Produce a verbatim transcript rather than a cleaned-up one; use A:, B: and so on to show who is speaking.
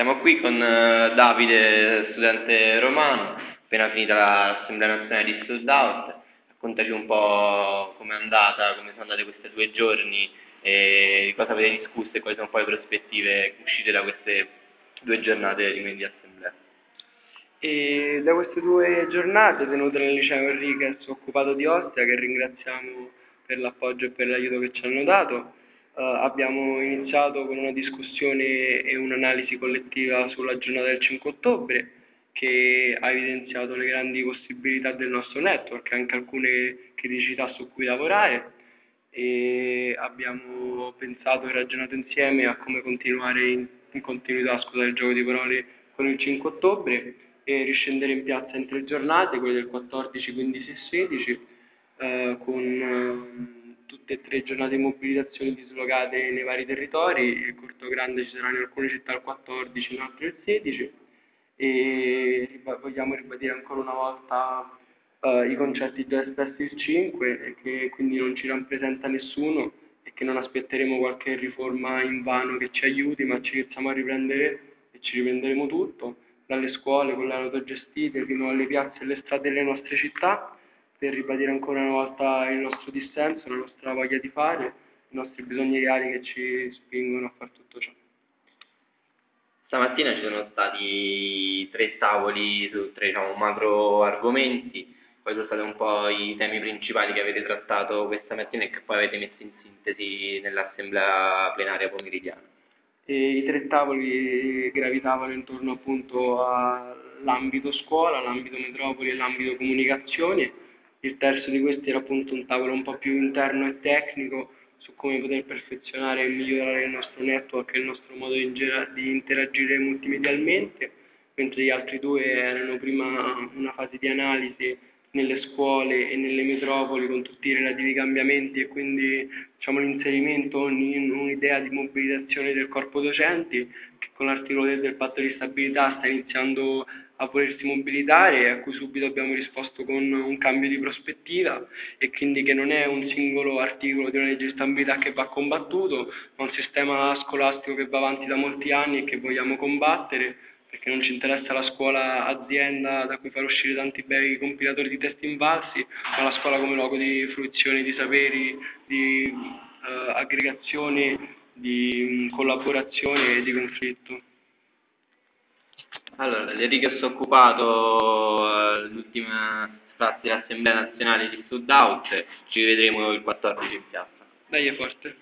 A: Siamo qui con eh, Davide, studente romano, appena finita l'Assemblea Nazionale di Stuttgart. Raccontaci un po' com'è andata, come sono andate questi due giorni e di cosa avete discusso e quali sono poi le prospettive uscite da queste due giornate di di assemblea.
B: E da queste due giornate tenute nel liceo Enriquez occupato di Ostia, che ringraziamo per l'appoggio e per l'aiuto che ci hanno dato, eh, abbiamo iniziato con una discussione e un'analisi collettiva sulla giornata del cinque ottobre, che ha evidenziato le grandi possibilità del nostro network, anche alcune criticità su cui lavorare, e abbiamo pensato e ragionato insieme a come continuare in, in continuità, scusate il gioco di parole, con il cinque ottobre e riscendere in piazza in tre giornate, quelle del quattordici, quindici e sedici, eh, con eh, tutte e tre giornate di mobilitazioni dislocate nei vari territori. Il Corto Grande ci saranno in alcune città il quattordici, in altre il sedici, e riba- vogliamo ribadire ancora una volta eh, i concetti già espressi il cinque, e che quindi non ci rappresenta nessuno e che non aspetteremo qualche riforma invano che ci aiuti, ma ci iniziamo a riprendere e ci riprenderemo tutto, dalle scuole con le autogestite fino alle piazze e alle strade delle nostre città, per ribadire ancora una volta il nostro dissenso, la nostra voglia di fare, i nostri bisogni reali che ci spingono a fare tutto ciò.
A: Stamattina ci sono stati tre tavoli su tre, diciamo, macro argomenti, quali sono stati un po' i temi principali che avete trattato questa mattina e che poi avete messo in sintesi nell'assemblea plenaria pomeridiana.
B: E i tre tavoli gravitavano intorno appunto all'ambito scuola, l'ambito metropoli e l'ambito comunicazione. Il terzo di questi era appunto un tavolo un po' più interno e tecnico su come poter perfezionare e migliorare il nostro network e il nostro modo di, di interagire multimedialmente, mentre gli altri due erano prima una fase di analisi nelle scuole e nelle metropoli con tutti i relativi cambiamenti, e quindi diciamo, l'inserimento in un'idea di mobilitazione del corpo docenti, che con l'articolo tre del patto di stabilità sta iniziando a volersi mobilitare, e a cui subito abbiamo risposto con un cambio di prospettiva, e quindi che non è un singolo articolo di una legge di stabilità che va combattuto, ma un sistema scolastico che va avanti da molti anni e che vogliamo combattere, perché non ci interessa la scuola azienda da cui far uscire tanti bei compilatori di testi invalsi, ma la scuola come luogo di fruizione di saperi, di eh, aggregazione, di mh, collaborazione e di conflitto.
A: Allora, Enrico si è occupato all'ultima fase dell'Assemblea Nazionale di Stuttgart, ci vedremo il quattordici in piazza.
B: Dai, è forte.